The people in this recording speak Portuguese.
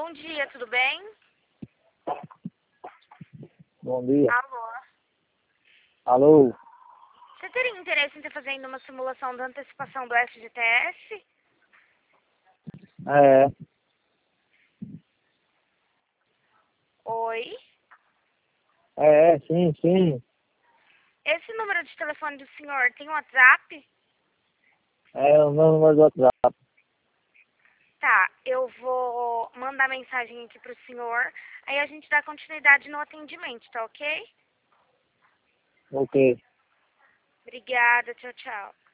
Bom dia, tudo bem? Bom dia. Alô? Alô? Você teria interesse em estar fazendo uma simulação da antecipação do FGTS? É, Oi? sim. Esse número de telefone do senhor tem WhatsApp? É o meu número do WhatsApp. Tá, eu vou mandar mensagem aqui pro senhor, aí a gente dá continuidade no atendimento, tá ok? Ok. Obrigada, tchau, tchau.